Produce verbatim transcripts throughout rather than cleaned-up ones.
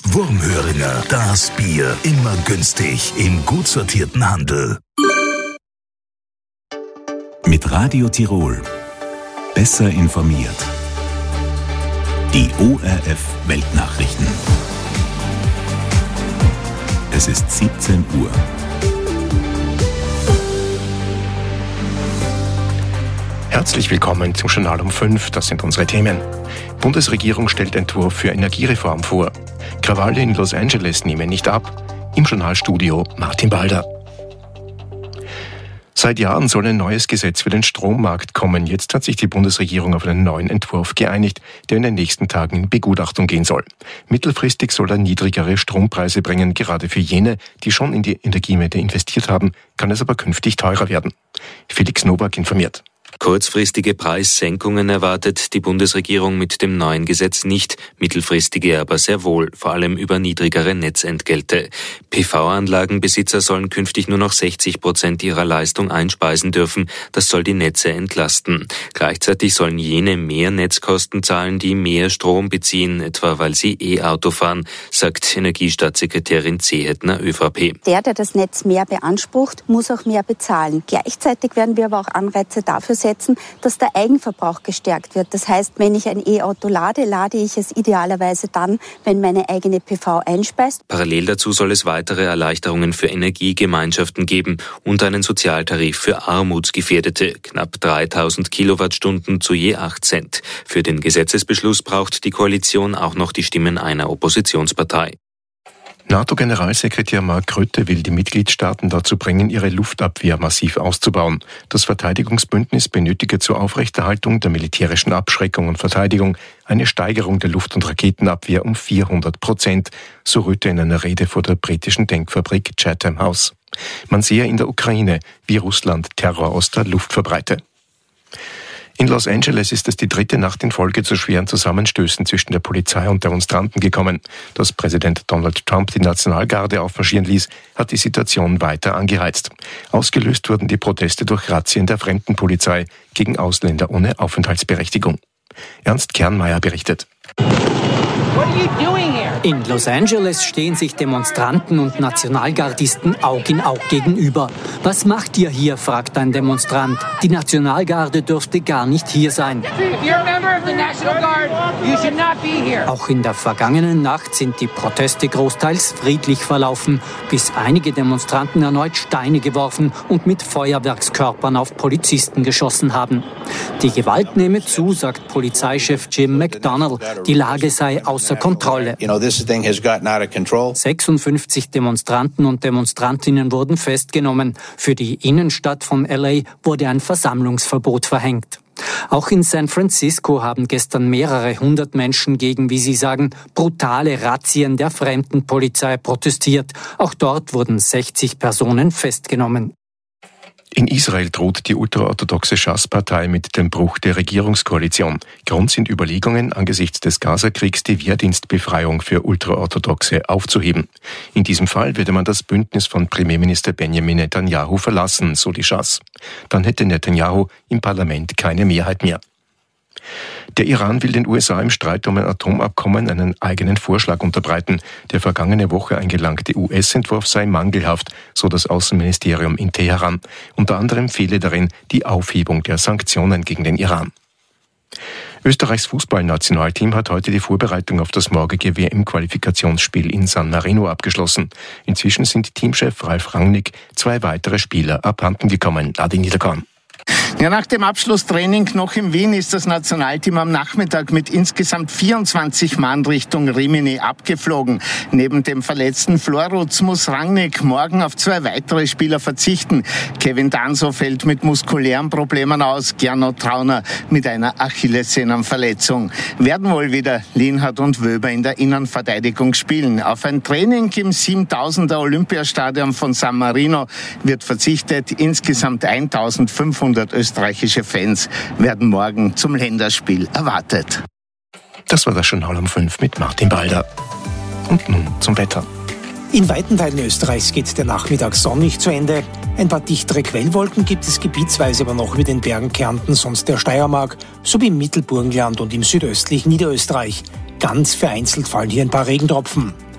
Wurmhöringer, das Bier. Immer günstig im gut sortierten Handel. Mit Radio Tirol. Besser informiert. Die O R F Weltnachrichten. Es ist siebzehn Uhr. Herzlich willkommen zum Journal um fünf. Das sind unsere Themen. Bundesregierung stellt Entwurf für Energiereform vor. Krawalle in Los Angeles nehmen nicht ab. Im Journalstudio Martin Balder. Seit Jahren soll ein neues Gesetz für den Strommarkt kommen. Jetzt hat sich die Bundesregierung auf einen neuen Entwurf geeinigt, der in den nächsten Tagen in Begutachtung gehen soll. Mittelfristig soll er niedrigere Strompreise bringen. Gerade für jene, die schon in die Energiewende investiert haben, kann es aber künftig teurer werden. Felix Nowak informiert. Kurzfristige Preissenkungen erwartet die Bundesregierung mit dem neuen Gesetz nicht, mittelfristige aber sehr wohl, vor allem über niedrigere Netzentgelte. P V-Anlagenbesitzer sollen künftig nur noch sechzig Prozent ihrer Leistung einspeisen dürfen, das soll die Netze entlasten. Gleichzeitig sollen jene mehr Netzkosten zahlen, die mehr Strom beziehen, etwa weil sie E-Auto fahren, sagt Energiestaatssekretärin Zehetner, ÖVP. Der, der das Netz mehr beansprucht, muss auch mehr bezahlen. Gleichzeitig werden wir aber auch Anreize dafür setzen, dass der Eigenverbrauch gestärkt wird. Das heißt, wenn ich ein E-Auto lade, lade ich es idealerweise dann, wenn meine eigene P V einspeist. Parallel dazu soll es weitere Erleichterungen für Energiegemeinschaften geben und einen Sozialtarif für Armutsgefährdete, knapp dreitausend Kilowattstunden zu je acht Cent. Für den Gesetzesbeschluss braucht die Koalition auch noch die Stimmen einer Oppositionspartei. NATO-Generalsekretär Mark Rutte will die Mitgliedstaaten dazu bringen, ihre Luftabwehr massiv auszubauen. Das Verteidigungsbündnis benötige zur Aufrechterhaltung der militärischen Abschreckung und Verteidigung eine Steigerung der Luft- und Raketenabwehr um vierhundert Prozent, so Rutte in einer Rede vor der britischen Denkfabrik Chatham House. Man sehe in der Ukraine, wie Russland Terror aus der Luft verbreite. In Los Angeles ist es die dritte Nacht in Folge zu schweren Zusammenstößen zwischen der Polizei und Demonstranten gekommen. Dass Präsident Donald Trump die Nationalgarde aufmarschieren ließ, hat die Situation weiter angeheizt. Ausgelöst wurden die Proteste durch Razzien der Fremdenpolizei gegen Ausländer ohne Aufenthaltsberechtigung. Ernst Kernmeier berichtet. In Los Angeles stehen sich Demonstranten und Nationalgardisten Aug in Aug gegenüber. Was macht ihr hier, fragt ein Demonstrant. Die Nationalgarde dürfte gar nicht hier sein. Auch in der vergangenen Nacht sind die Proteste großteils friedlich verlaufen, bis einige Demonstranten erneut Steine geworfen und mit Feuerwerkskörpern auf Polizisten geschossen haben. Die Gewalt nehme zu, sagt Polizeichef Jim McDonnell. Die Lage sei außer Kontrolle. sechsundfünfzig Demonstranten und Demonstrantinnen wurden festgenommen. Für die Innenstadt von L A wurde ein Versammlungsverbot verhängt. Auch in San Francisco haben gestern mehrere hundert Menschen gegen, wie sie sagen, brutale Razzien der Fremdenpolizei protestiert. Auch dort wurden sechzig Personen festgenommen. In Israel droht die ultraorthodoxe Schass-Partei mit dem Bruch der Regierungskoalition. Grund sind Überlegungen, angesichts des Gazakriegs die Wehrdienstbefreiung für Ultraorthodoxe aufzuheben. In diesem Fall würde man das Bündnis von Premierminister Benjamin Netanyahu verlassen, so die Schass. Dann hätte Netanyahu im Parlament keine Mehrheit mehr. Der Iran will den U S A im Streit um ein Atomabkommen einen eigenen Vorschlag unterbreiten. Der vergangene Woche eingelangte U S-Entwurf sei mangelhaft, so das Außenministerium in Teheran. Unter anderem fehle darin die Aufhebung der Sanktionen gegen den Iran. Österreichs Fußballnationalteam hat heute die Vorbereitung auf das morgige W M-Qualifikationsspiel in San Marino abgeschlossen. Inzwischen sind Teamchef Ralf Rangnick zwei weitere Spieler abhanden gekommen. Adi Niederkorn. Ja, nach dem Abschlusstraining noch in Wien ist das Nationalteam am Nachmittag mit insgesamt vierundzwanzig Mann Richtung Rimini abgeflogen. Neben dem verletzten Florutz muss Rangnick morgen auf zwei weitere Spieler verzichten. Kevin Danso fällt mit muskulären Problemen aus, Gernot Trauner mit einer Achillessehnenverletzung. Werden wohl wieder Lienhardt und Wöber in der Innenverteidigung spielen. Auf ein Training im siebentausender Olympiastadion von San Marino wird verzichtet. Insgesamt eintausendfünfhundert österreichische Fans werden morgen zum Länderspiel erwartet. Das war das Journal um fünf mit Martin Balder. Und nun zum Wetter. In weiten Teilen Österreichs geht der Nachmittag sonnig zu Ende. Ein paar dichtere Quellwolken gibt es gebietsweise aber noch über den Bergen Kärnten, sonst der Steiermark, sowie im Mittelburgenland und im südöstlichen Niederösterreich. Ganz vereinzelt fallen hier ein paar Regentropfen.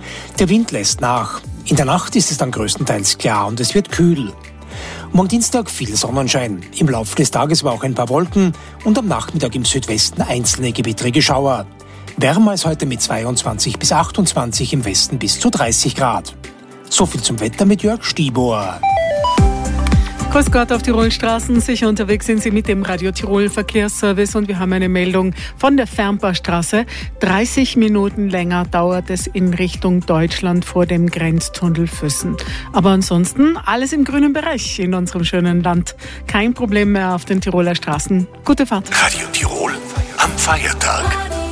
Der Wind lässt nach. In der Nacht ist es dann größtenteils klar und es wird kühl. Morgen Dienstag viel Sonnenschein. Im Laufe des Tages aber auch ein paar Wolken und am Nachmittag im Südwesten einzelne gewittrige Schauer. Wärmer als heute mit zweiundzwanzig bis achtundzwanzig, im Westen bis zu dreißig Grad. So viel zum Wetter mit Jörg Stieber. Grüß Gott, auf Tirolstraßen. Sicher unterwegs sind Sie mit dem Radio Tirol Verkehrsservice und wir haben eine Meldung von der Fernpaarstraße. dreißig Minuten länger dauert es in Richtung Deutschland vor dem Grenztunnel Füssen. Aber ansonsten alles im grünen Bereich in unserem schönen Land. Kein Problem mehr auf den Tiroler Straßen. Gute Fahrt. Radio Tirol am Feiertag.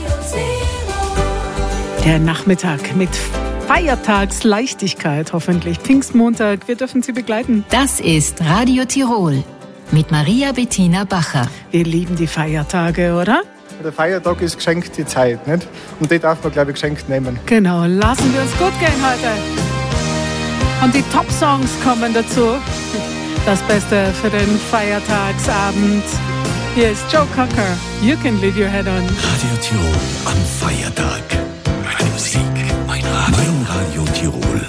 Der Nachmittag mit Feiertagsleichtigkeit, hoffentlich. Pfingstmontag, wir dürfen Sie begleiten. Das ist Radio Tirol mit Maria Bettina Bacher. Wir lieben die Feiertage, oder? Der Feiertag ist geschenkte Zeit, nicht? Und die darf man, glaube ich, geschenkt nehmen. Genau, lassen wir uns gut gehen heute. Und die Top-Songs kommen dazu. Das Beste für den Feiertagsabend. Hier ist Joe Cocker. You can leave your head on. Radio Tirol am Feiertag. Meine Musik, mein Radio. Mein Radio Tirol.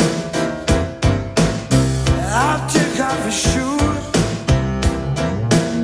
I'll take off your shoes.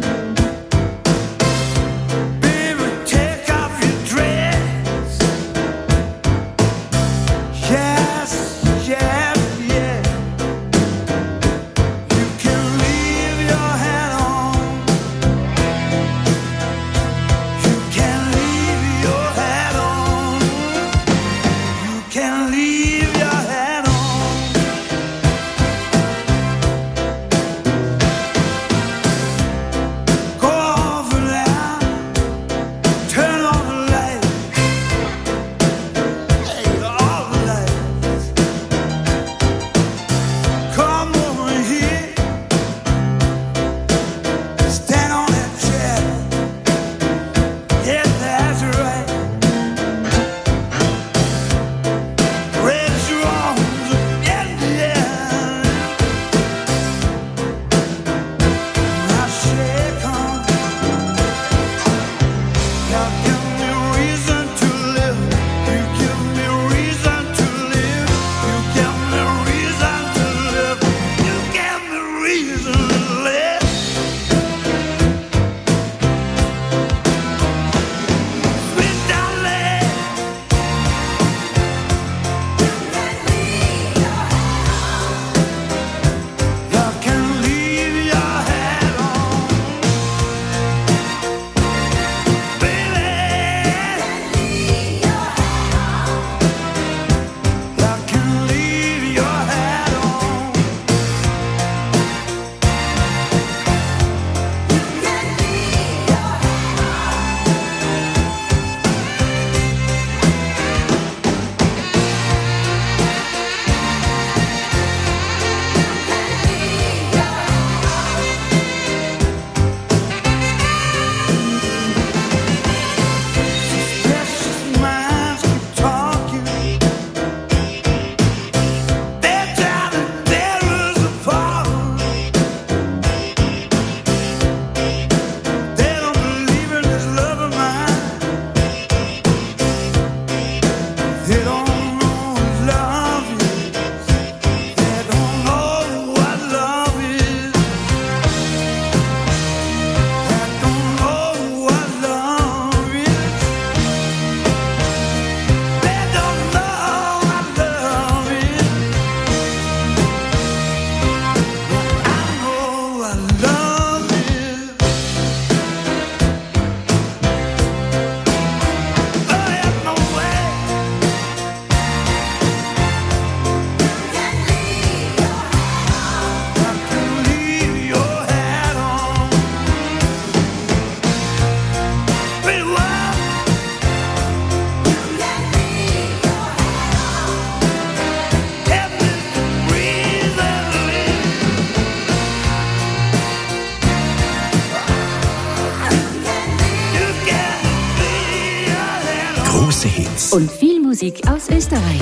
große Hits. Und viel Musik aus Österreich.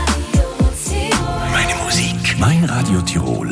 Meine Musik. Mein Radio Tirol.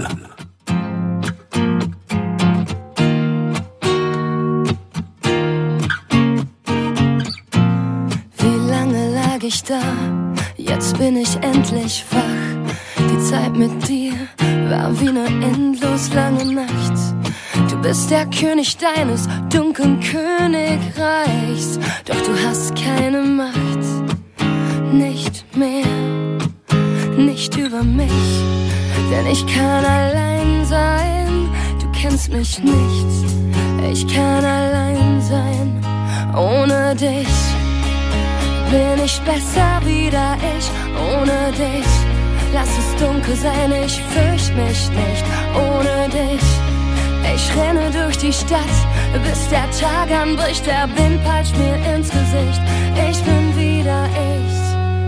Wie lange lag ich da? Jetzt bin ich endlich wach. Die Zeit mit dir war wie eine endlos lange Nacht. Du bist der König deines dunklen Königreichs, doch du hast keine Macht, nicht mehr, nicht über mich, denn ich kann allein sein, du kennst mich nicht, ich kann allein sein, ohne dich bin ich besser wieder ich, ohne dich, lass es dunkel sein, ich fürchte mich nicht, ohne dich. Ich renne durch die Stadt, bis der Tag anbricht, der Wind peitscht mir ins Gesicht. Ich bin wieder ich,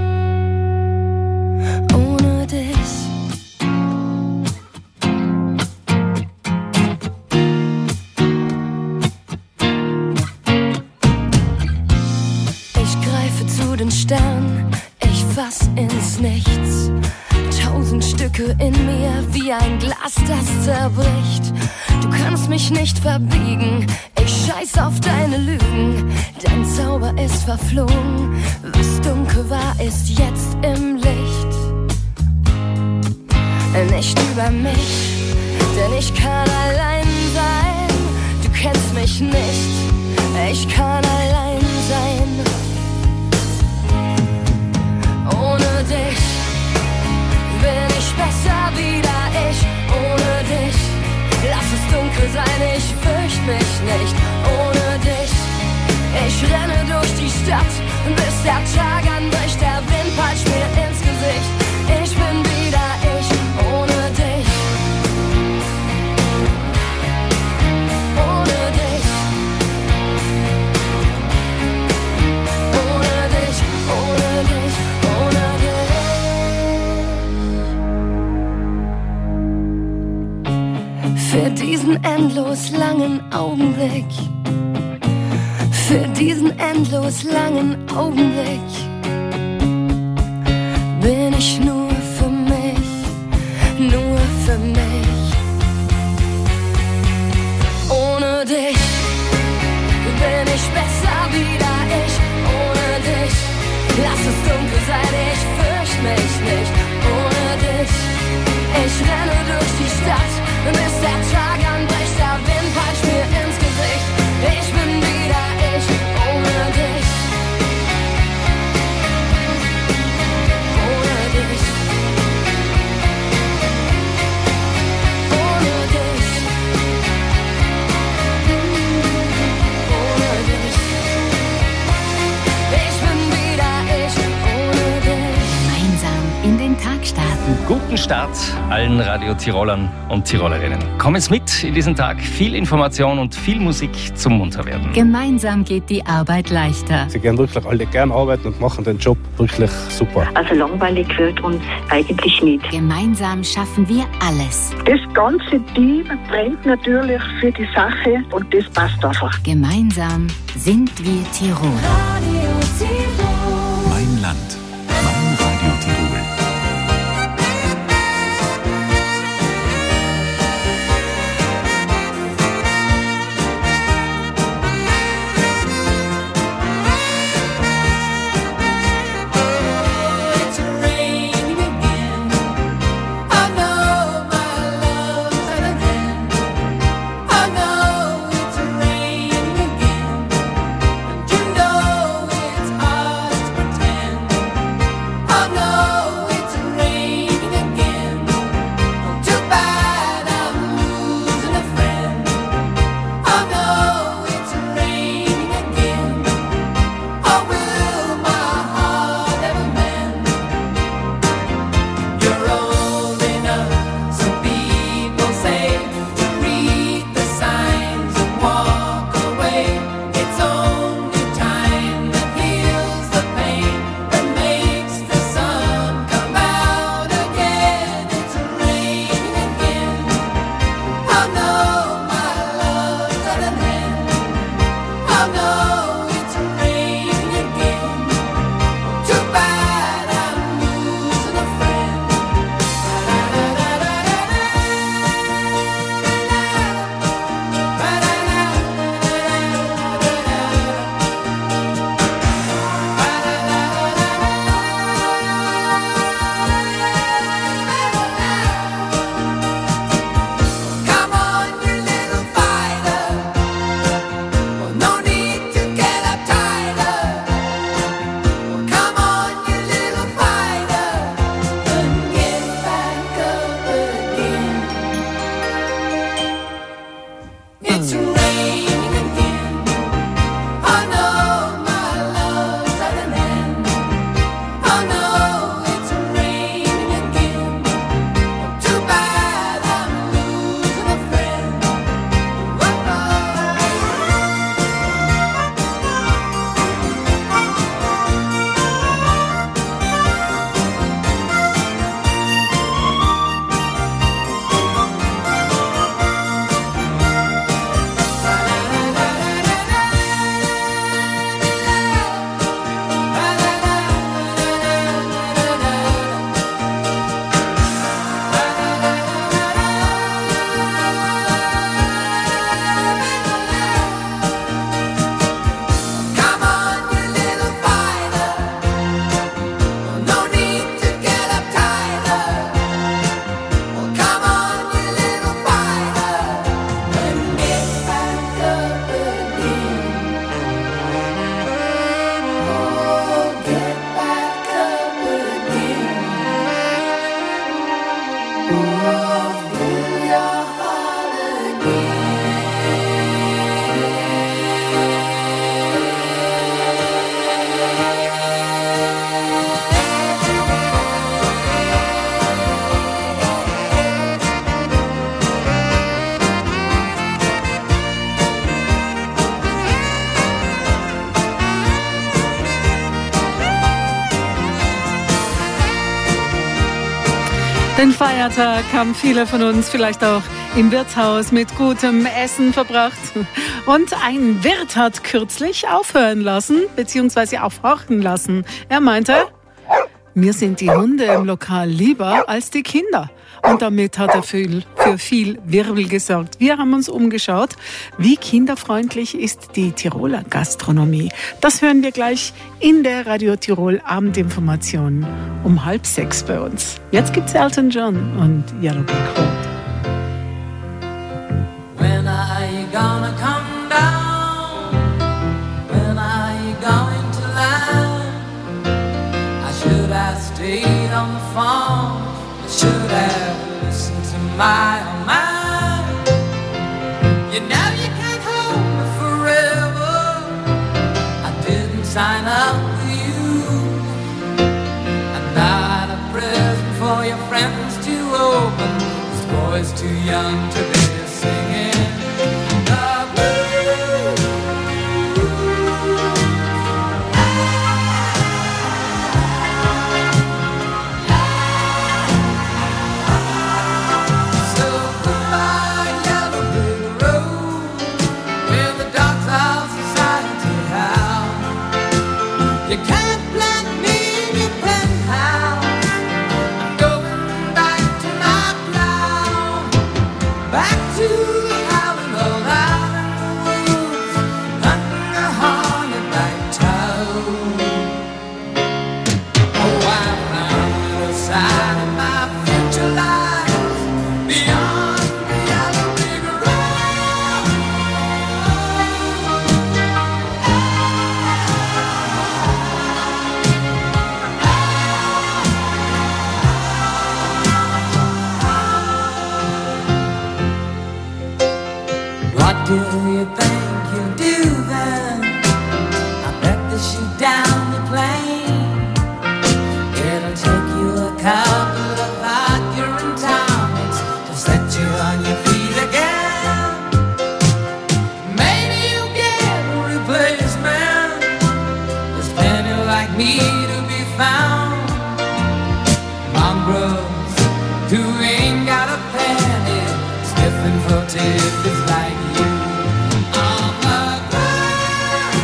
ohne dich. Ich greife zu den Sternen, ich fass ins Nichts. Tausend Stücke in mir, wie ein Glas, das zerbricht. Du kannst mich nicht verbiegen, ich scheiß auf deine Lügen. Dein Zauber ist verflogen, was dunkel war, ist jetzt im Licht. Nicht über mich, denn ich kann allein sein. Du kennst mich nicht, ich kann allein sein. Ohne dich bin ich besser wieder ich, ohne dich. Lass es dunkel sein, ich fürchte mich nicht, ohne dich. Ich renne durch die Stadt, bis der Tag anbricht, der Wind peitscht mir ins Gesicht. Ich bin wieder ich, ohne dich. Ohne dich. Ohne dich, ohne dich, ohne dich. Für diesen endlos langen Augenblick, für diesen endlos langen Augenblick bin ich nur für mich, nur für mich. Ohne dich bin ich besser wieder ich, ohne dich. Lass es dunkel sein, ich fürchte mich nicht, ohne dich. Ich renne durch die Stadt, bis der Tag anbricht, der Wind peitscht mir ins Gesicht. Ich bin wieder ich, ohne dich. Ohne dich. Ohne dich. Ohne dich. Ich bin wieder ich, ohne dich. Gemeinsam in den Tag starten. Guten Start allen Radio-Tirolern und Tirolerinnen. Kommen Sie mit in diesen Tag. Viel Information und viel Musik zum Munterwerden. Gemeinsam geht die Arbeit leichter. Sie gehen wirklich alle gern arbeiten und machen den Job wirklich super. Also langweilig wird uns eigentlich nicht. Gemeinsam schaffen wir alles. Das ganze Team brennt natürlich für die Sache und das passt einfach. Gemeinsam sind wir Tirol. Radio Tirol. Mein Land. Mein Radio Tirol. Den Feiertag haben viele von uns vielleicht auch im Wirtshaus mit gutem Essen verbracht. Und ein Wirt hat kürzlich aufhören lassen, beziehungsweise aufhorchen lassen. Er meinte, mir sind die Hunde im Lokal lieber als die Kinder. Und damit hat er für, für viel Wirbel gesorgt. Wir haben uns umgeschaut, wie kinderfreundlich ist die Tiroler Gastronomie. Das hören wir gleich in der Radio Tirol Abendinformation um halb sechs bei uns. Jetzt gibt's Elton John und Yellow Brick Road. When are you gonna come down? When are you going to land? I should have stayed on the phone. I should have listened to my own mind. You know you can't hold me forever. I didn't sign up for you. I'm not a present for your friends to open. This boy's too young to be singing the blues. So goodbye, yellow brick road, where the dogs of society howl. You can't plant me in your penthouse. I'm going back to my cloud, back to howling all out in the woods, hunting a hornet-like toad. Oh, I found a side of my future lies beyond the yellow brick road. What do you think you'll do then? I bet they shoot down the plane. It'll take you a couple of arguing tonics to set you on your feet again. Maybe you'll get a replacement. There's plenty like me to be found. Mongrels who ain't got a penny, sniffing for tickets like you. On the ground.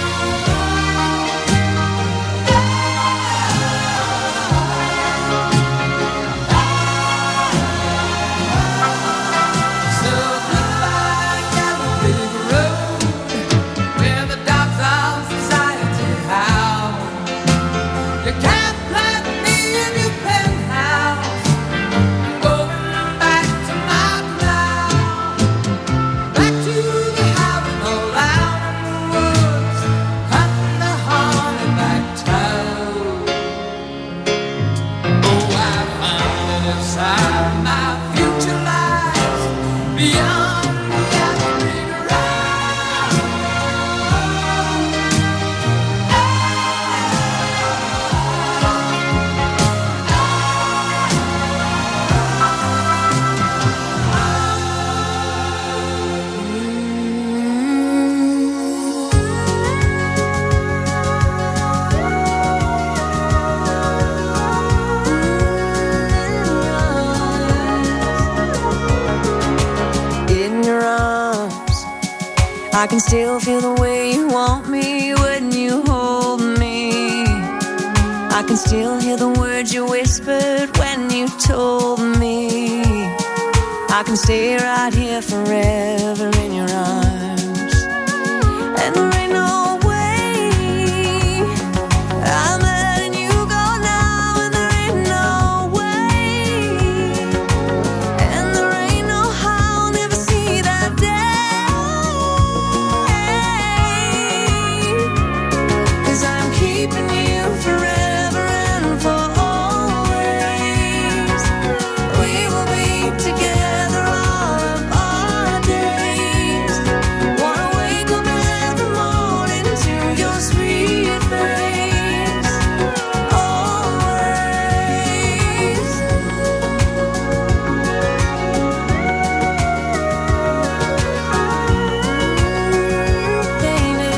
So goodbye, yellow brick road, where the dogs of society howl. You can't plant me in your penthouse. I'm going back to my cloud, back to the howling all out in the woods, hunting the hornet-like toad. Oh, I found it inside my future lies beyond the yellow brick road. In your arms, I can still feel the way you want me when you hold me. I can still hear the words you whispered when you told me. I can stay right here forever in your arms. And there ain't no way I'm letting you go now, and there ain't no way, and there ain't no how I'll never see that day. 'Cause I'm keeping you forever and for always. We will be together all of our days. Wanna wake up every morning to your sweet face. Always. Baby,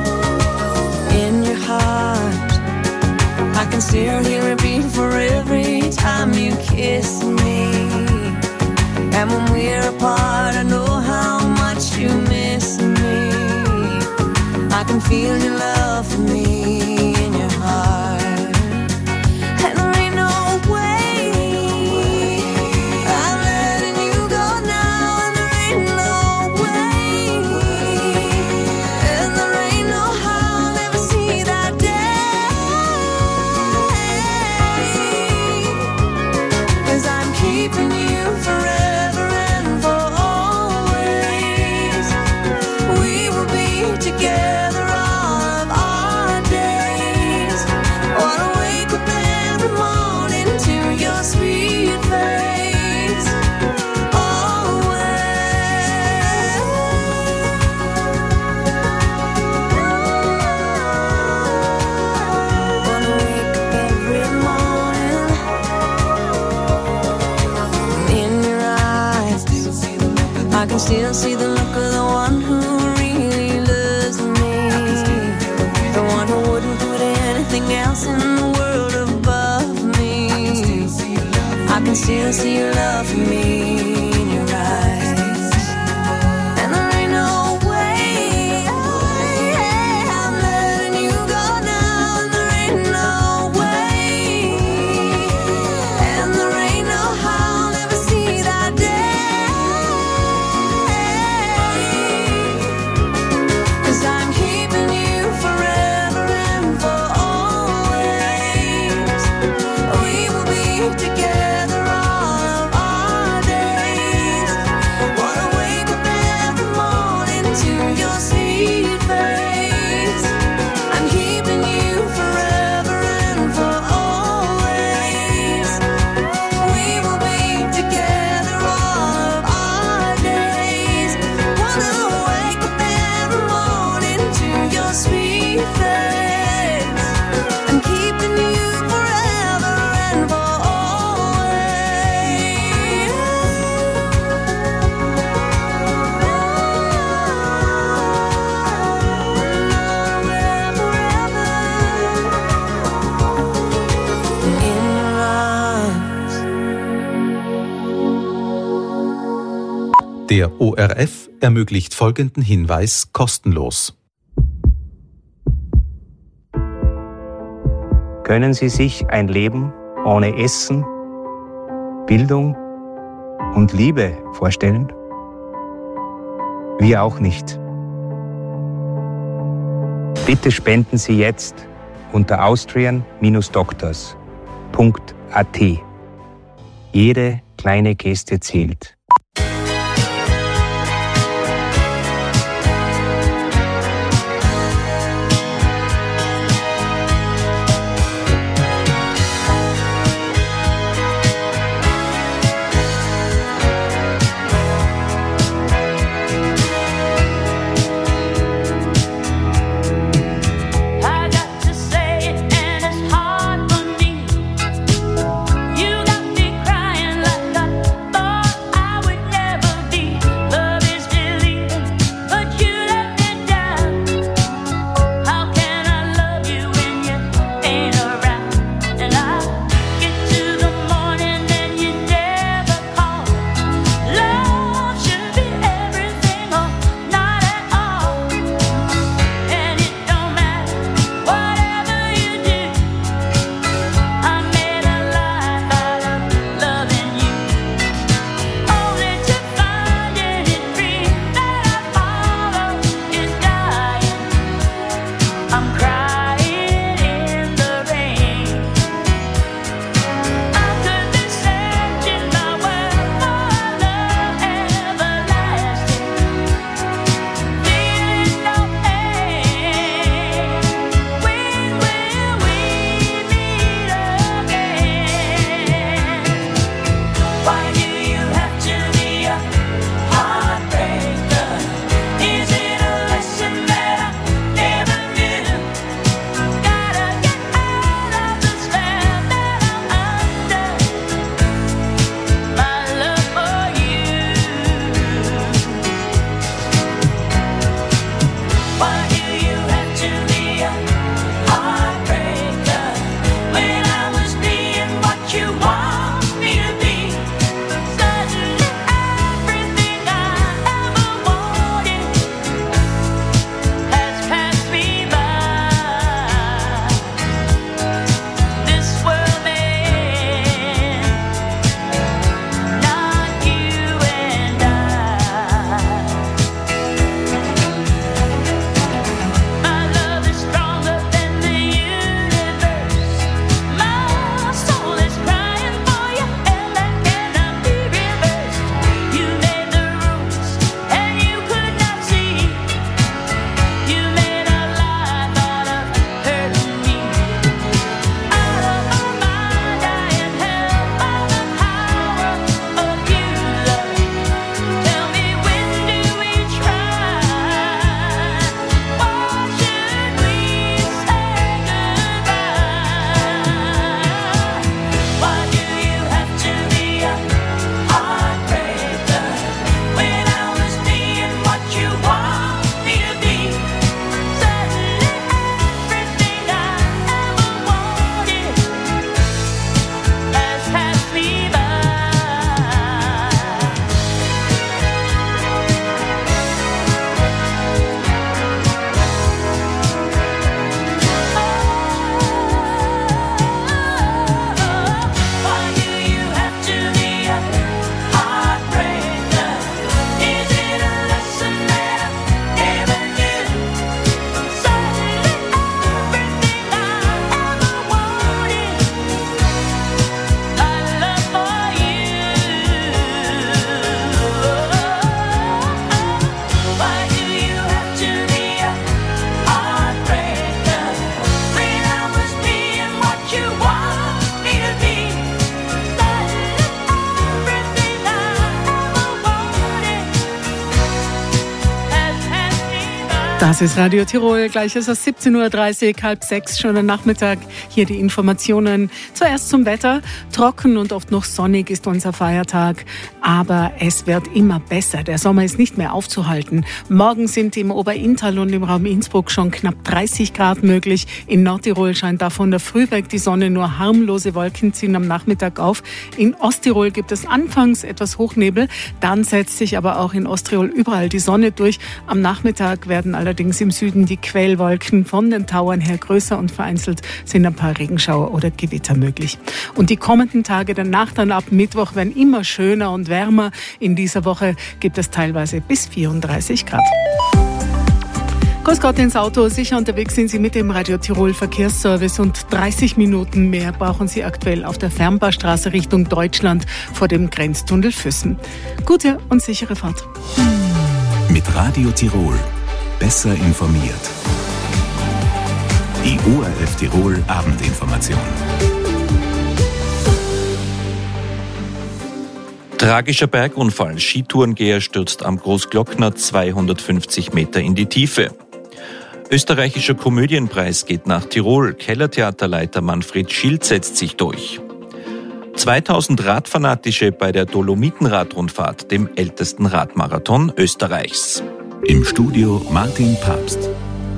in your heart, I can still hear it beat for every can feel your love for me in your heart. And there ain't no way I'm letting you go now. And there ain't no way, and there ain't no how I'll ever see that day. 'Cause I'm keeping you forever and for always. We will be together all of our days. Wanna wake up every morning to your sweet face. Always. Wanna wake up every morning in your eyes. I can still see the look of the one who really loves me, the one who wouldn't put anything else in the world above me. I can still see your love for me in your eyes. And there ain't no way I'm letting you go now. And there ain't no way, and there ain't no how I'll ever see that day. 'Cause I'm keeping you forever and for always. We will be together all of our days. Wanna wake up every morning to your sweet face. I'm keeping you forever and for always. We will be together all of our days. Wanna wake up every morning to your sweet face. I'm keeping you forever and for always. In your arms. Der O R F ermöglicht folgenden Hinweis kostenlos. Können Sie sich ein Leben ohne Essen, Bildung und Liebe vorstellen? Wir auch nicht. Bitte spenden Sie jetzt unter austrian Bindestrich doctors Punkt a t. Jede kleine Geste zählt. I got to say it and it's hard for me. You got me crying like I thought I Das ist Radio Tirol, gleich ist es siebzehn Uhr dreißig, halb sechs, schon am Nachmittag. Hier die Informationen. Zuerst zum Wetter. Trocken und oft noch sonnig ist unser Feiertag. Aber es wird immer besser. Der Sommer ist nicht mehr aufzuhalten. Morgen sind im Oberinntal und im Raum Innsbruck schon knapp dreißig Grad möglich. In Nordtirol scheint da von der Früh weg die Sonne, nur harmlose Wolken ziehen am Nachmittag auf. In Osttirol gibt es anfangs etwas Hochnebel. Dann setzt sich aber auch in Osttirol überall die Sonne durch. Am Nachmittag werden allerdings im Süden die Quellwolken von den Tauern her größer und vereinzelt sind ein paar Regenschauer oder Gewitter möglich. Und die kommenden Tage danach, dann ab Mittwoch, werden immer schöner und wärmer. In dieser Woche gibt es teilweise bis vierunddreißig Grad. Grüß Gott ins Auto. Sicher unterwegs sind Sie mit dem Radio Tirol Verkehrsservice und dreißig Minuten mehr brauchen Sie aktuell auf der Fernbahnstraße Richtung Deutschland vor dem Grenztunnel Füssen. Gute und sichere Fahrt. Mit Radio Tirol besser informiert. Die O R F Tirol Abendinformation. Tragischer Bergunfall. Skitourengeher stürzt am Großglockner zweihundertfünfzig Meter in die Tiefe. Österreichischer Komödienpreis geht nach Tirol. Kellertheaterleiter Manfred Schild setzt sich durch. zweitausend Radfanatische bei der Dolomitenradrundfahrt, dem ältesten Radmarathon Österreichs. Im Studio Martin Papst.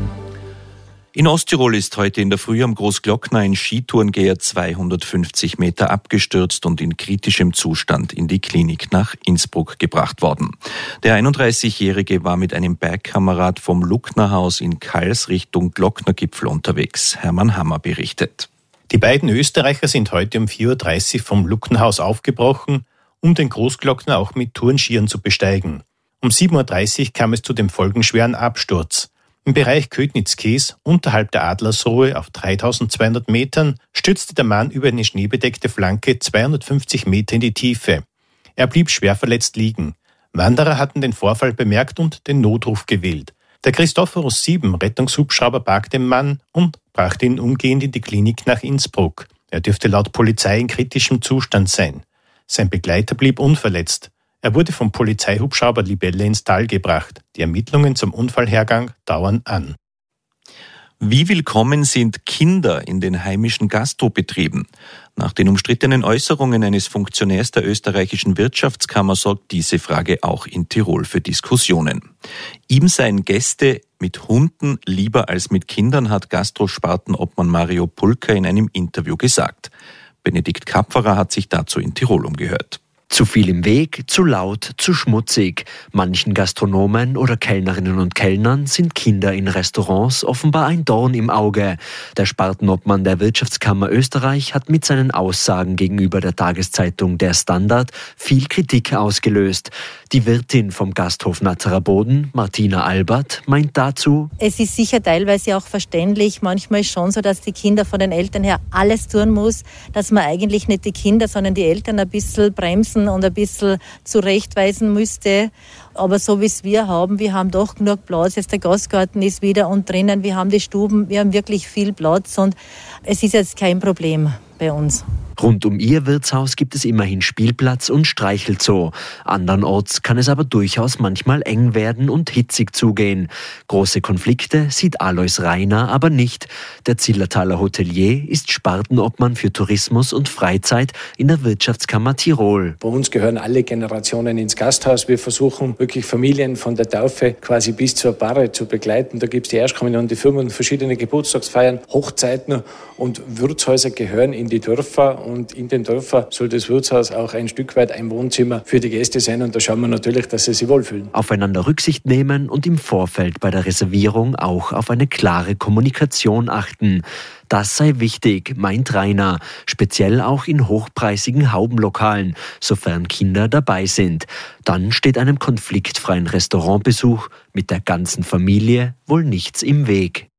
In Osttirol ist heute in der Früh am Großglockner ein Skitourengeher zweihundertfünfzig Meter abgestürzt und in kritischem Zustand in die Klinik nach Innsbruck gebracht worden. Der einunddreißigjährige war mit einem Bergkamerad vom Lucknerhaus in Kals Richtung Glocknergipfel unterwegs. Hermann Hammer berichtet. Die beiden Österreicher sind heute um vier Uhr dreißig vom Lucknerhaus aufgebrochen, um den Großglockner auch mit Tourenskiern zu besteigen. Um sieben Uhr dreißig kam es zu dem folgenschweren Absturz. Im Bereich Ködnitzkes, unterhalb der Adlersruhe auf dreitausendzweihundert Metern, stürzte der Mann über eine schneebedeckte Flanke zweihundertfünfzig Meter in die Tiefe. Er blieb schwer verletzt liegen. Wanderer hatten den Vorfall bemerkt und den Notruf gewählt. Der Christophorus sieben Rettungshubschrauber barg den Mann und brachte ihn umgehend in die Klinik nach Innsbruck. Er dürfte laut Polizei in kritischem Zustand sein. Sein Begleiter blieb unverletzt. Er wurde vom Polizeihubschrauber Libelle ins Tal gebracht. Die Ermittlungen zum Unfallhergang dauern an. Wie willkommen sind Kinder in den heimischen Gastrobetrieben? Nach den umstrittenen Äußerungen eines Funktionärs der österreichischen Wirtschaftskammer sorgt diese Frage auch in Tirol für Diskussionen. Ihm seien Gäste mit Hunden lieber als mit Kindern, hat Gastrospartenobmann Mario Pulka in einem Interview gesagt. Benedikt Kapferer hat sich dazu in Tirol umgehört. Zu viel im Weg, zu laut, zu schmutzig. Manchen Gastronomen oder Kellnerinnen und Kellnern sind Kinder in Restaurants offenbar ein Dorn im Auge. Der Spartenobmann der Wirtschaftskammer Österreich hat mit seinen Aussagen gegenüber der Tageszeitung Der Standard viel Kritik ausgelöst. Die Wirtin vom Gasthof Natterer Boden, Martina Albert, meint dazu: Es ist sicher teilweise auch verständlich. Manchmal ist es schon so, dass die Kinder von den Eltern her alles tun muss, dass man eigentlich nicht die Kinder, sondern die Eltern ein bisschen bremsen und ein bisschen zurechtweisen müsste. Aber so wie es wir haben, wir haben doch genug Platz. Jetzt der Gastgarten ist wieder und drinnen, wir haben die Stuben, wir haben wirklich viel Platz und es ist jetzt kein Problem bei uns. Rund um ihr Wirtshaus gibt es immerhin Spielplatz und Streichelzoo. Andernorts kann es aber durchaus manchmal eng werden und hitzig zugehen. Große Konflikte sieht Alois Reiner aber nicht. Der Zillertaler Hotelier ist Spartenobmann für Tourismus und Freizeit in der Wirtschaftskammer Tirol. Bei uns gehören alle Generationen ins Gasthaus. Wir versuchen wirklich Familien von der Taufe quasi bis zur Barre zu begleiten. Da gibt es die Erstkommenden und die Firmen, verschiedene Geburtstagsfeiern, Hochzeiten und Wirtshäuser gehören in die Dörfer. Und in den Dörfern soll das Wirtshaus auch ein Stück weit ein Wohnzimmer für die Gäste sein. Und da schauen wir natürlich, dass sie sich wohlfühlen. Aufeinander Rücksicht nehmen und im Vorfeld bei der Reservierung auch auf eine klare Kommunikation achten. Das sei wichtig, meint Rainer, speziell auch in hochpreisigen Haubenlokalen, sofern Kinder dabei sind. Dann steht einem konfliktfreien Restaurantbesuch mit der ganzen Familie wohl nichts im Weg.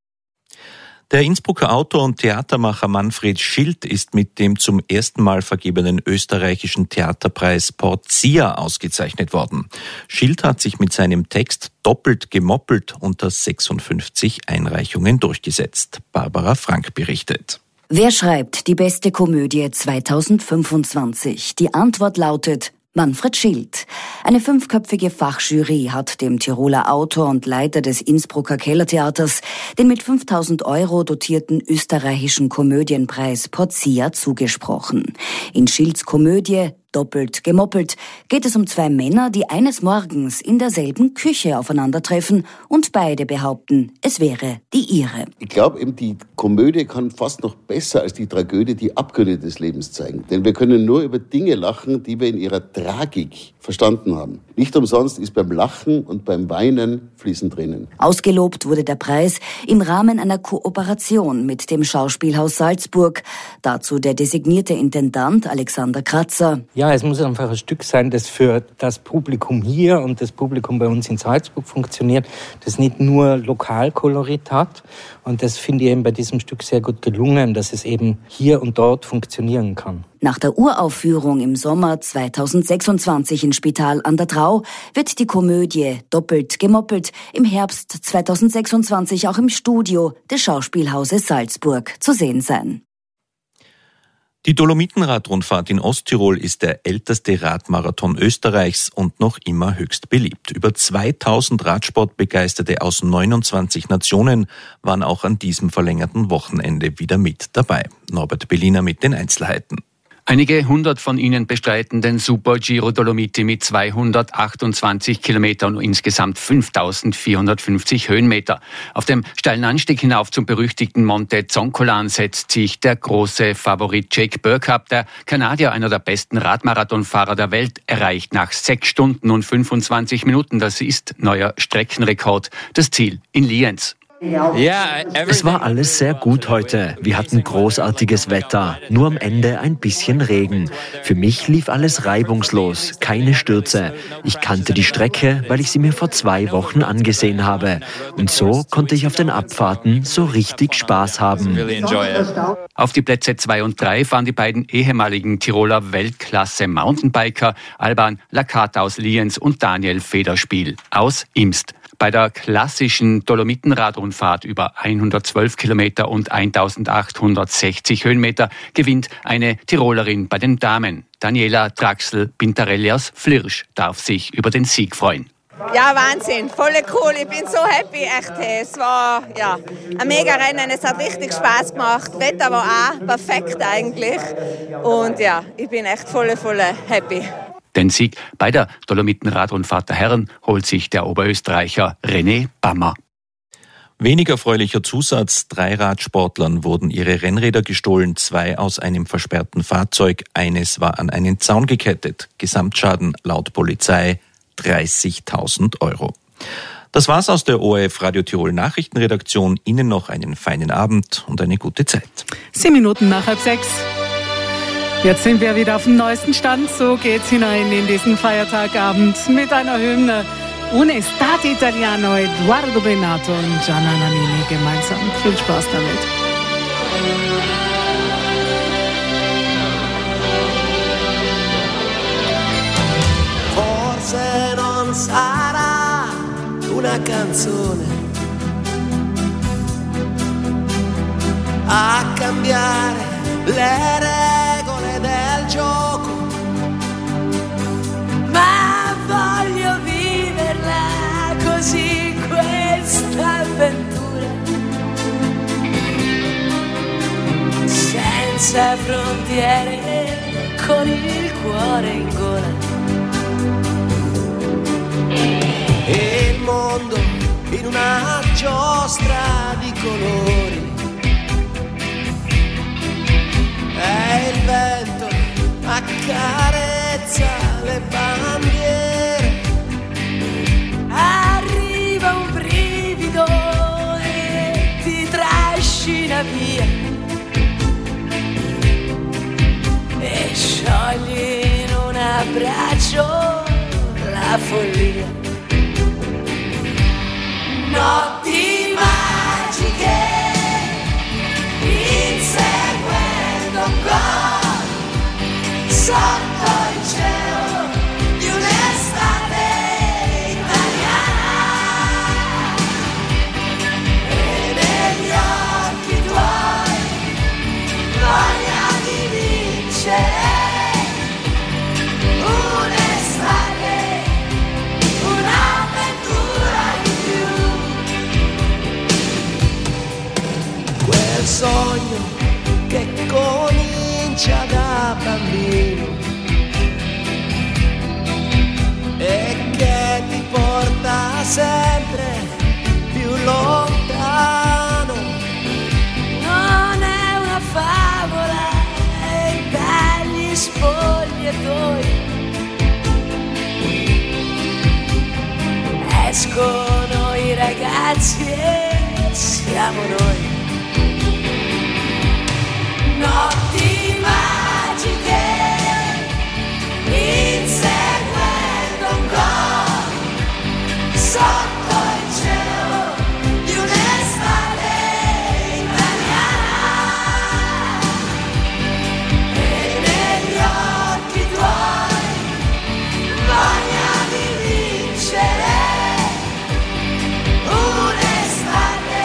Der Innsbrucker Autor und Theatermacher Manfred Schild ist mit dem zum ersten Mal vergebenen österreichischen Theaterpreis Portia ausgezeichnet worden. Schild hat sich mit seinem Text Doppelt gemoppelt unter sechsundfünfzig Einreichungen durchgesetzt. Barbara Frank berichtet. Wer schreibt die beste Komödie zweitausendfünfundzwanzig? Die Antwort lautet Manfred Schild. Eine fünfköpfige Fachjury hat dem Tiroler Autor und Leiter des Innsbrucker Kellertheaters den mit fünftausend Euro dotierten österreichischen Komödienpreis Portia zugesprochen. In Schilds Komödie Doppelt gemoppelt geht es um zwei Männer, die eines Morgens in derselben Küche aufeinandertreffen und beide behaupten, es wäre die ihre. Ich glaube eben, die Komödie kann fast noch besser als die Tragödie die Abgründe des Lebens zeigen. Denn wir können nur über Dinge lachen, die wir in ihrer Tragik verstanden haben. Nicht umsonst ist beim Lachen und beim Weinen fließen Tränen. Ausgelobt wurde der Preis im Rahmen einer Kooperation mit dem Schauspielhaus Salzburg. Dazu der designierte Intendant Alexander Kratzer. Ja, es muss einfach ein Stück sein, das für das Publikum hier und das Publikum bei uns in Salzburg funktioniert, das nicht nur Lokalkolorit hat. Und das finde ich eben bei diesem Stück sehr gut gelungen, dass es eben hier und dort funktionieren kann. Nach der Uraufführung im Sommer zweitausendsechsundzwanzig in Spital an der Drau wird die Komödie Doppelt gemoppelt im Herbst zweitausendsechsundzwanzig auch im Studio des Schauspielhauses Salzburg zu sehen sein. Die Dolomitenradrundfahrt in Osttirol ist der älteste Radmarathon Österreichs und noch immer höchst beliebt. Über zweitausend Radsportbegeisterte aus neunundzwanzig Nationen waren auch an diesem verlängerten Wochenende wieder mit dabei. Norbert Belliner mit den Einzelheiten. Einige hundert von ihnen bestreiten den Super Giro Dolomiti mit zweihundertachtundzwanzig Kilometern und insgesamt fünftausendvierhundertfünfzig Höhenmeter. Auf dem steilen Anstieg hinauf zum berüchtigten Monte Zoncolan setzt sich der große Favorit Jake Burkhardt. Der Kanadier, einer der besten Radmarathonfahrer der Welt, erreicht nach sechs Stunden und fünfundzwanzig Minuten, das ist neuer Streckenrekord, das Ziel in Lienz. Es war alles sehr gut heute. Wir hatten großartiges Wetter, nur am Ende ein bisschen Regen. Für mich lief alles reibungslos, keine Stürze. Ich kannte die Strecke, weil ich sie mir vor zwei Wochen angesehen habe. Und so konnte ich auf den Abfahrten so richtig Spaß haben. Auf die Plätze zwei und drei fahren die beiden ehemaligen Tiroler Weltklasse-Mountainbiker Alban Lakat aus Lienz und Daniel Federspiel aus Imst. Bei der klassischen Dolomitenradrundfahrt über hundertzwölf Kilometer und eintausendachthundertsechzig Höhenmeter gewinnt eine Tirolerin bei den Damen. Daniela Draxl-Pintarelli aus Flirsch darf sich über den Sieg freuen. Ja, Wahnsinn, voll cool, ich bin so happy, echt. Es war ja, ein mega Rennen, es hat richtig Spaß gemacht, das Wetter war auch perfekt eigentlich und ja, ich bin echt voll, voll happy. Den Sieg bei der Dolomitenradrundfahrt der Herren holt sich der Oberösterreicher René Bammer. Weniger erfreulicher Zusatz, drei Radsportlern wurden ihre Rennräder gestohlen, zwei aus einem versperrten Fahrzeug, eines war an einen Zaun gekettet. Gesamtschaden laut Polizei dreißigtausend Euro. Das war's aus der O R F Radio Tirol Nachrichtenredaktion. Ihnen noch einen feinen Abend und eine gute Zeit. Zehn Minuten nach halb sechs. Jetzt sind wir wieder auf dem neuesten Stand. So geht's hinein in diesen Feiertagabend mit einer Hymne. Un Estate Italiano, Edoardo Bennato und Gianna Nannini gemeinsam. Viel Spaß damit. Forse non sarà una canzone a cambiare le regole del gioco, ma voglio viverla così questa avventura, senza frontiere, con il cuore in gola. E il mondo in una giostra di colori, e il vento accarezza le bandiere, arriva un brivido e ti trascina via e sciogli in un abbraccio la follia. Notti magiche inseguendo con sotto il cielo di un'estate italiana, e negli occhi tuoi voglia di vincere un'estate comincia da bambino e che ti porta sempre più lontano. Non è una favola e belli spogliatoi escono i ragazzi e siamo noi. Notti magiche inseguendo un gol sotto il cielo di un'estate italiana e negli occhi tuoi voglia di vincere un'estate,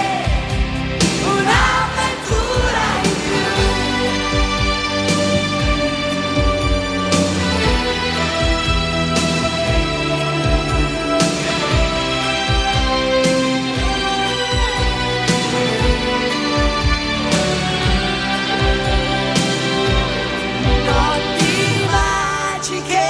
un'avventura in più. Notti magiche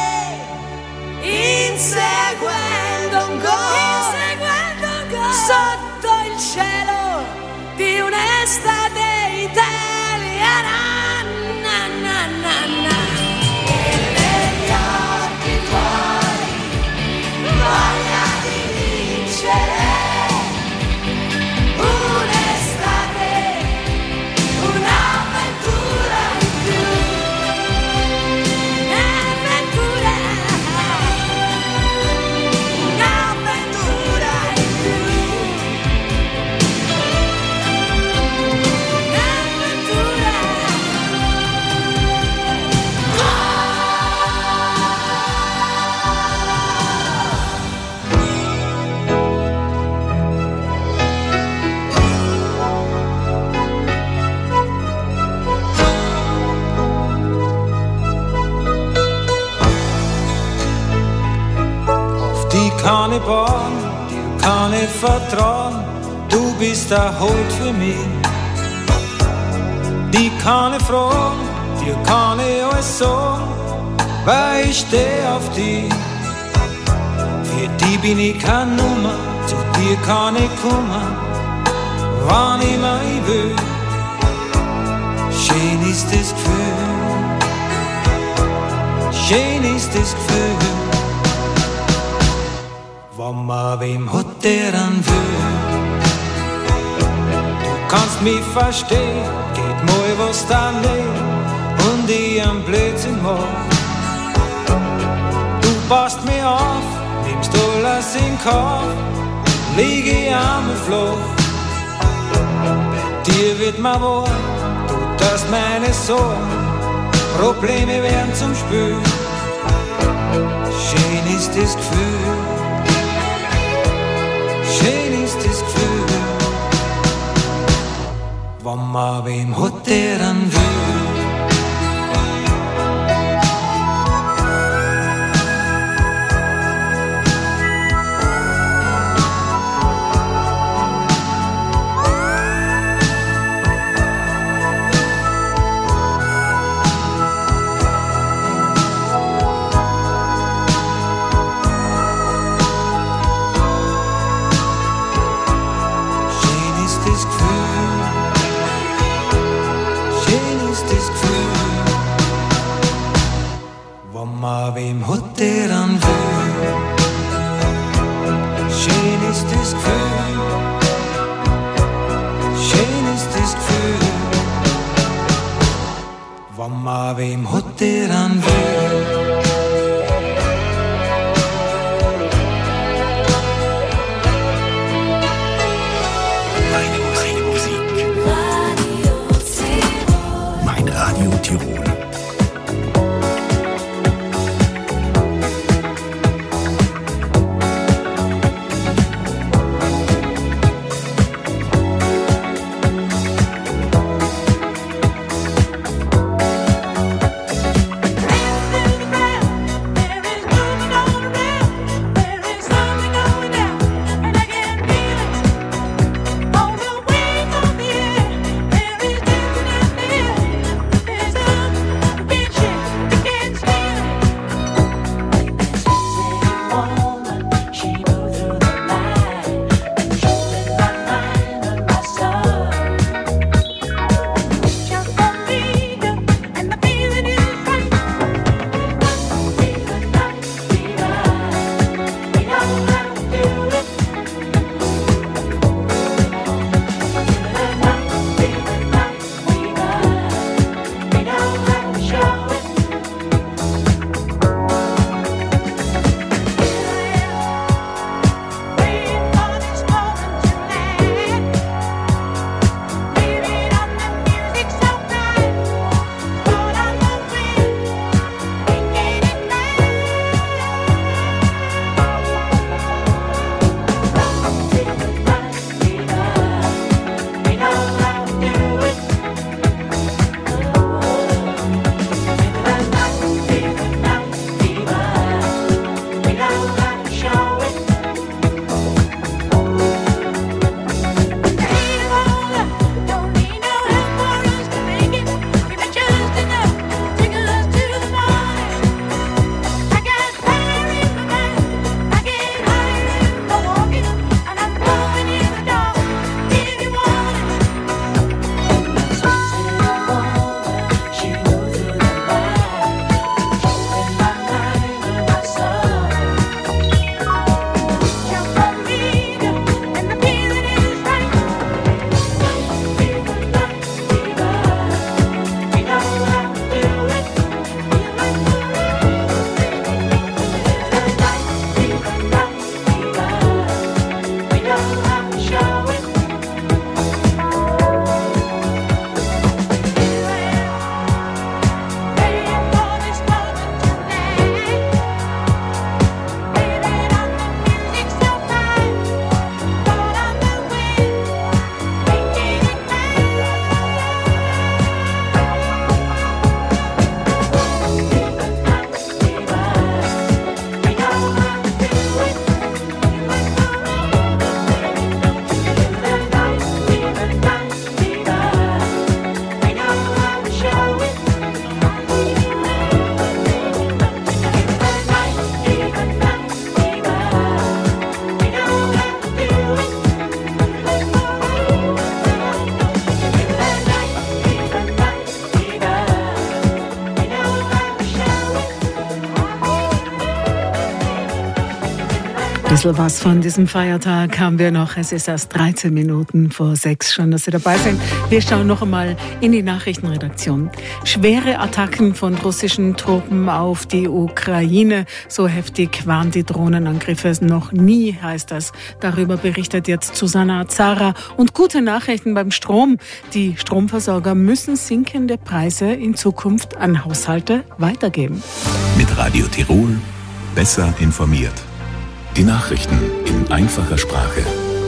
inseguendo un gol, inseguendo un gol sotto il cielo di un'estate italiana. Na, na, na, na. E negli occhi tuoi voglia di vincere un'estate, un'avventura in più. Un'avventura, un'avventura in più. Auf die kann ich bauen, dir kann ich vertrauen, du bist der Halt für mich. Die kann ich fragen, dir kann ich alles sagen, weil ich steh auf die. Für die bin ich keine Nummer, zu dir kann ich kommen, wann immer ich will. Schön ist das Gefühl, schön ist das Gefühl, wenn man wem hat, der an will. Du kannst mich verstehen, geht mal was daneben und ich am Blödsinn mach. Du passt mir auf, nimmst alles in Kauf, lieg ich einmal flach. Bei dir wird mir wahr, du tust meine Sorgen, Probleme werden zum Spül. Schön ist das Gefühl, schön ist das Gefühl, wenn man wem hat, der an will. Wem hat der an will? Schön ist das Gefühl, schön ist das Gefühl, wenn man wem hat, der an will. Meine Musik. Mein Radio Tirol. bisschen was von diesem Feiertag haben wir noch. Es ist erst dreizehn Minuten vor sechs. Schön, dass Sie dabei sind. Wir schauen noch einmal in die Nachrichtenredaktion. Schwere Attacken von russischen Truppen auf die Ukraine. So heftig waren die Drohnenangriffe noch nie, heißt das. Darüber berichtet jetzt Susanna Zara. Und gute Nachrichten beim Strom. Die Stromversorger müssen sinkende Preise in Zukunft an Haushalte weitergeben. Mit Radio Tirol besser informiert. Die Nachrichten in einfacher Sprache.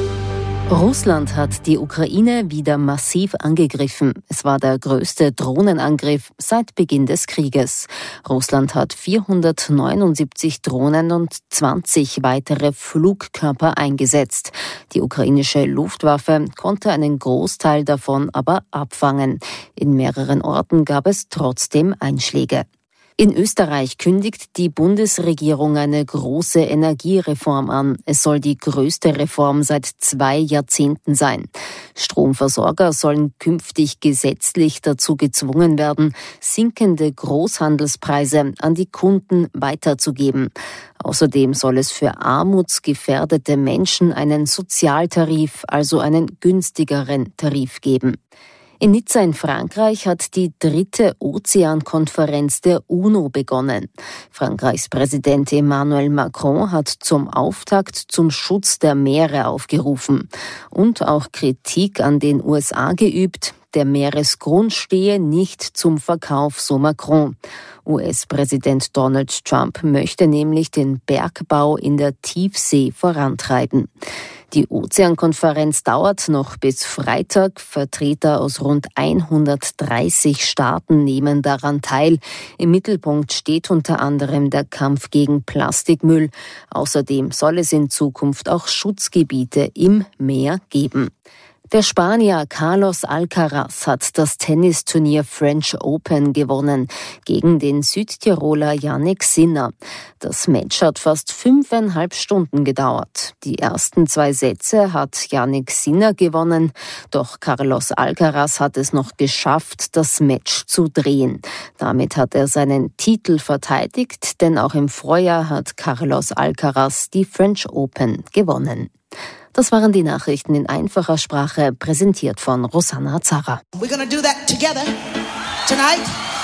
Russland hat die Ukraine wieder massiv angegriffen. Es war der größte Drohnenangriff seit Beginn des Krieges. Russland hat vierhundertneunundsiebzig Drohnen und zwanzig weitere Flugkörper eingesetzt. Die ukrainische Luftwaffe konnte einen Großteil davon aber abfangen. In mehreren Orten gab es trotzdem Einschläge. In Österreich kündigt die Bundesregierung eine große Energiereform an. Es soll die größte Reform seit zwei Jahrzehnten sein. Stromversorger sollen künftig gesetzlich dazu gezwungen werden, sinkende Großhandelspreise an die Kunden weiterzugeben. Außerdem soll es für armutsgefährdete Menschen einen Sozialtarif, also einen günstigeren Tarif geben. In Nizza in Frankreich hat die dritte Ozeankonferenz der UNO begonnen. Frankreichs Präsident Emmanuel Macron hat zum Auftakt zum Schutz der Meere aufgerufen und auch Kritik an den U S A geübt. Der Meeresgrund stehe nicht zum Verkauf, so Macron. U S-Präsident Donald Trump möchte nämlich den Bergbau in der Tiefsee vorantreiben. Die Ozeankonferenz dauert noch bis Freitag. Vertreter aus rund hundertdreißig Staaten nehmen daran teil. Im Mittelpunkt steht unter anderem der Kampf gegen Plastikmüll. Außerdem soll es in Zukunft auch Schutzgebiete im Meer geben. Der Spanier Carlos Alcaraz hat das Tennisturnier French Open gewonnen gegen den Südtiroler Jannik Sinner. Das Match hat fast fünfeinhalb Stunden gedauert. Die ersten zwei Sätze hat Jannik Sinner gewonnen, doch Carlos Alcaraz hat es noch geschafft, das Match zu drehen. Damit hat er seinen Titel verteidigt, denn auch im Vorjahr hat Carlos Alcaraz die French Open gewonnen. Das waren die Nachrichten in einfacher Sprache, präsentiert von Rosanna Zara. We're gonna do that together tonight.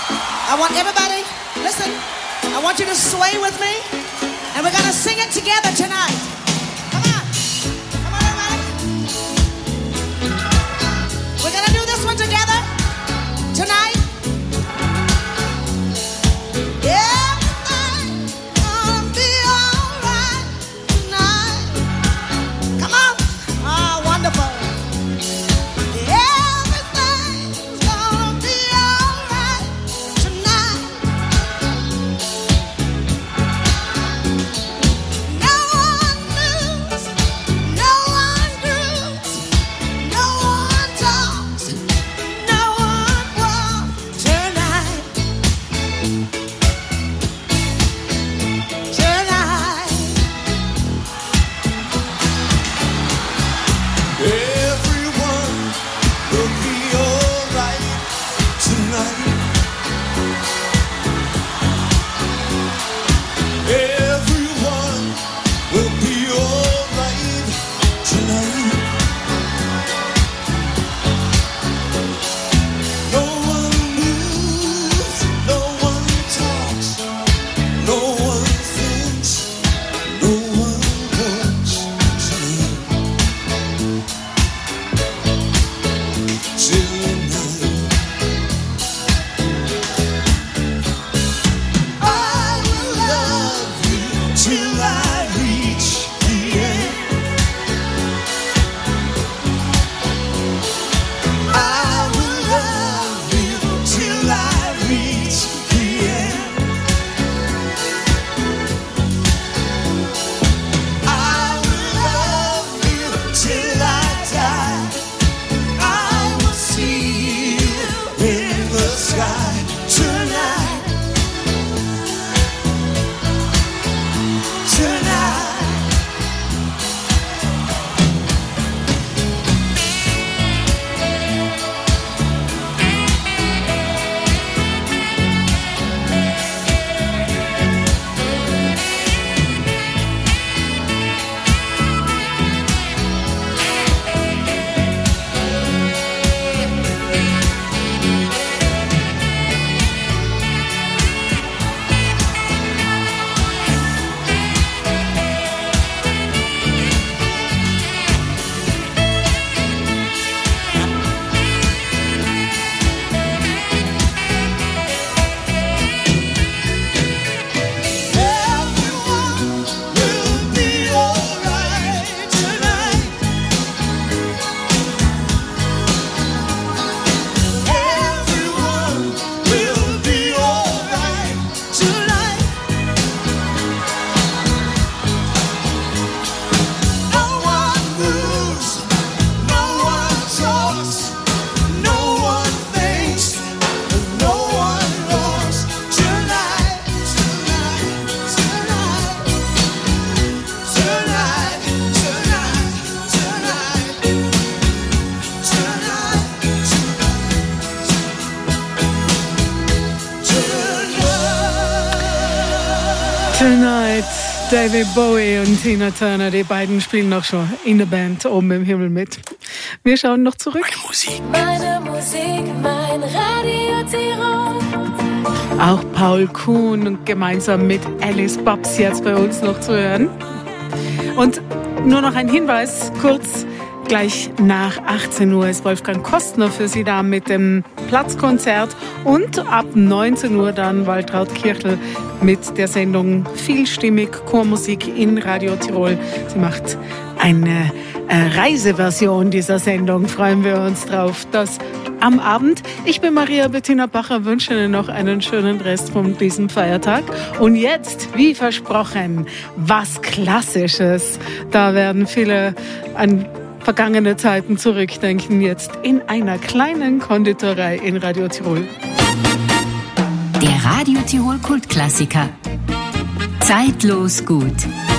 I want everybody, listen, I want you to sway with me, and we're gonna sing it together tonight. Come on, come on everybody. We're gonna do this one together tonight. Yeah. David Bowie und Tina Turner, die beiden spielen noch schon in der Band oben im Himmel mit. Wir schauen noch zurück. Meine Musik. Meine Musik, mein Radio Tirol. Auch Paul Kuhn und gemeinsam mit Alice Babs jetzt bei uns noch zu hören. Und nur noch ein Hinweis, kurz gleich nach achtzehn Uhr ist Wolfgang Kostner für Sie da mit dem Platzkonzert und ab neunzehn Uhr dann Waltraud Kirchel mit der Sendung Vielstimmig Chormusik in Radio Tirol. Sie macht eine äh, Reiseversion dieser Sendung, freuen wir uns drauf. Das am Abend. Ich bin Maria Bettina Bacher, wünsche Ihnen noch einen schönen Rest von diesem Feiertag. Und jetzt, wie versprochen, was Klassisches. Da werden viele an vergangene Zeiten zurückdenken, jetzt in einer kleinen Konditorei in Radio Tirol. Der Radio Tirol Kultklassiker. Zeitlos gut.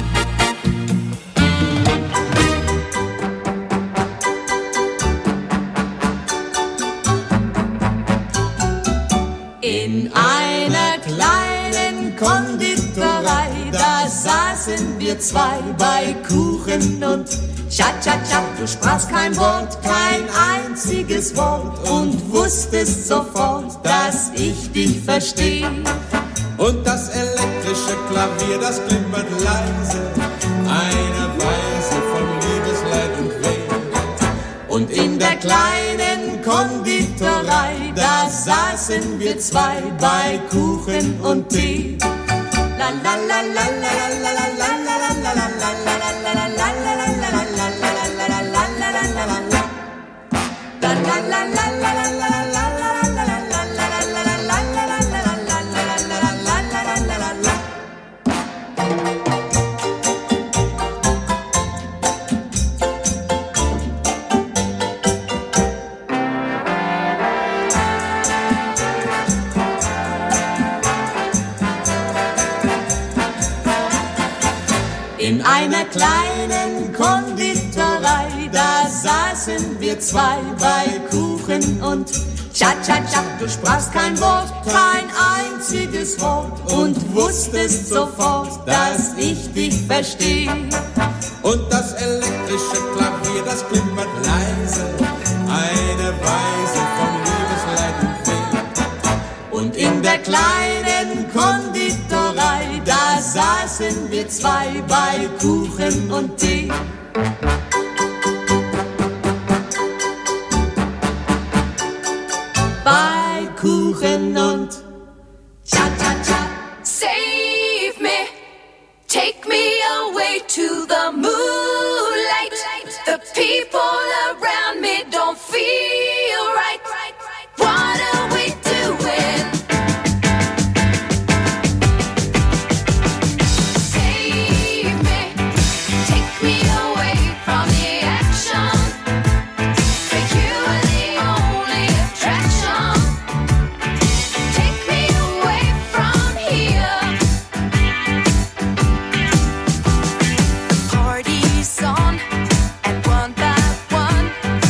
In einer kleinen Konditorei, da saßen wir zwei bei Kuchen und Cha-cha-cha, du sprachst kein Wort, kein einziges Wort und wusstest sofort, dass ich dich verstehe. Und das elektrische Klavier, das klimpert leise, eine Weise von Liebesleid und Quäl. Und in der kleinen Konditorei, da saßen wir zwei bei Kuchen und Tee. La la la la la la la la la la la la la la la la. In einer kleinen Konditorei, da saßen wir zwei bei Kuchen und Cha-cha-cha, du sprachst kein Wort, kein einziges Wort und wusstest sofort, dass ich dich verstehe. Und das elektrische Klavier, das klimpert leise, eine Weise von Liebesleid und Quäl. Und in der kleinen Konditorei, da saßen wir zwei bei Kuchen und Tee. Bei Kuchen und Cha-cha-cha. Save me, take me away to the moonlight. The people around me don't feel right. What are we doing? Save me, take me away from the action. For you are the only attraction. Take me away from here. Party's on, and one by one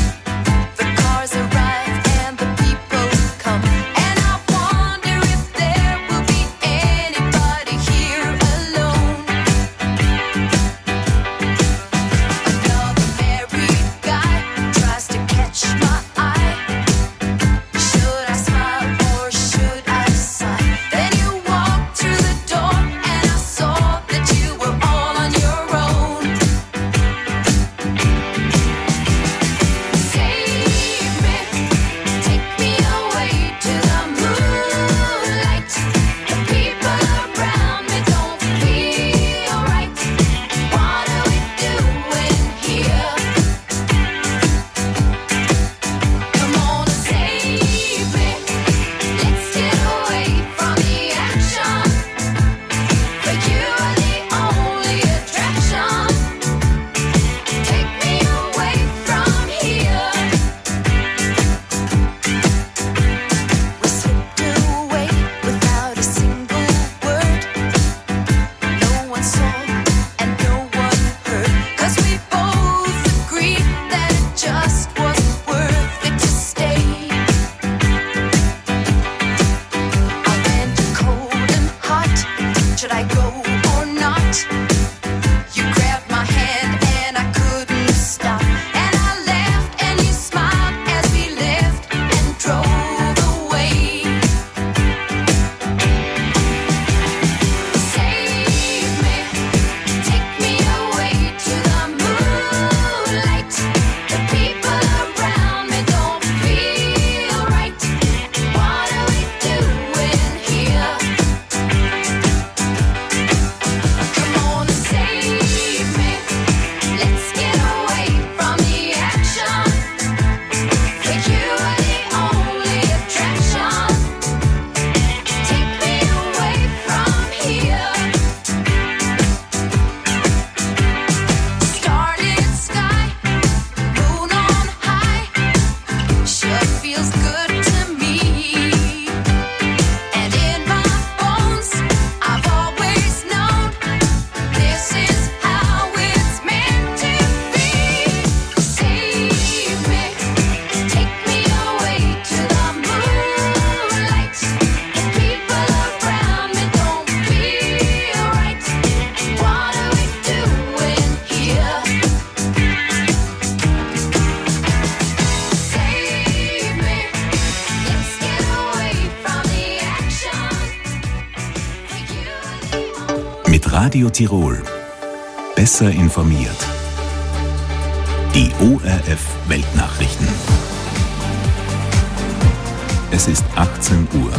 Radio Tirol. Besser informiert. Die O R F Weltnachrichten. Es ist achtzehn Uhr.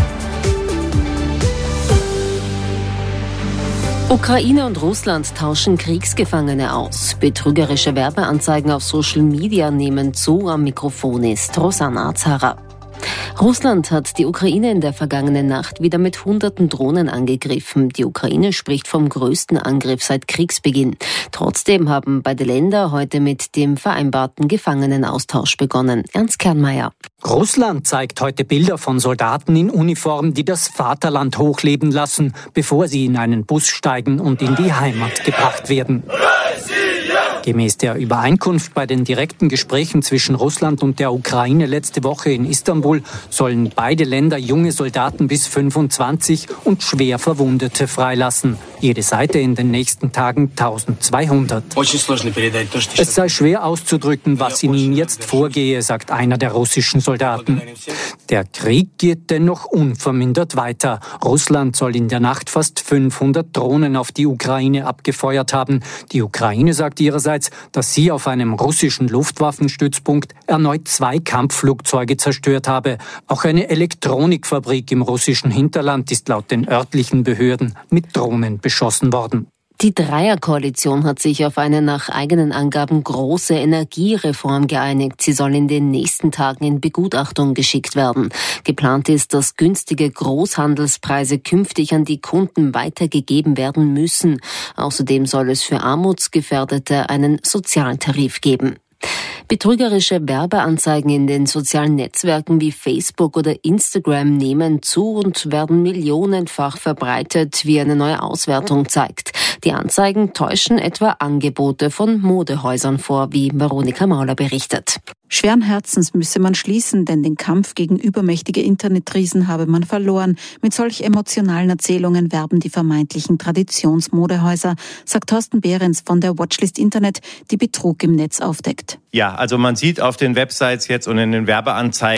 Ukraine und Russland tauschen Kriegsgefangene aus. Betrügerische Werbeanzeigen auf Social Media nehmen zu. Am Mikrofon ist Rosanna Azara. Russland hat die Ukraine in der vergangenen Nacht wieder mit hunderten Drohnen angegriffen. Die Ukraine spricht vom größten Angriff seit Kriegsbeginn. Trotzdem haben beide Länder heute mit dem vereinbarten Gefangenenaustausch begonnen. Ernst Kernmeier. Russland zeigt heute Bilder von Soldaten in Uniform, die das Vaterland hochleben lassen, bevor sie in einen Bus steigen und in die Heimat gebracht werden. Gemäß der Übereinkunft bei den direkten Gesprächen zwischen Russland und der Ukraine letzte Woche in Istanbul sollen beide Länder junge Soldaten bis fünfundzwanzig und schwer Verwundete freilassen. Jede Seite in den nächsten Tagen eintausendzweihundert. Es sei schwer auszudrücken, was in ihnen jetzt vorgehe, sagt einer der russischen Soldaten. Der Krieg geht dennoch unvermindert weiter. Russland soll in der Nacht fast fünfhundert Drohnen auf die Ukraine abgefeuert haben. Die Ukraine sagt ihrerseits, dass sie auf einem russischen Luftwaffenstützpunkt erneut zwei Kampfflugzeuge zerstört habe. Auch eine Elektronikfabrik im russischen Hinterland ist laut den örtlichen Behörden mit Drohnen beschossen worden. Die Dreierkoalition hat sich auf eine nach eigenen Angaben große Energiereform geeinigt. Sie soll in den nächsten Tagen in Begutachtung geschickt werden. Geplant ist, dass günstige Großhandelspreise künftig an die Kunden weitergegeben werden müssen. Außerdem soll es für Armutsgefährdete einen Sozialtarif geben. Betrügerische Werbeanzeigen in den sozialen Netzwerken wie Facebook oder Instagram nehmen zu und werden millionenfach verbreitet, wie eine neue Auswertung zeigt. Die Anzeigen täuschen etwa Angebote von Modehäusern vor, wie Veronika Mauler berichtet. Schweren Herzens müsse man schließen, denn den Kampf gegen übermächtige Internetriesen habe man verloren. Mit solch emotionalen Erzählungen werben die vermeintlichen Traditionsmodehäuser, sagt Thorsten Behrens von der Watchlist Internet, die Betrug im Netz aufdeckt. Ja, also man sieht auf den Websites jetzt und in den Werbeanzeigen,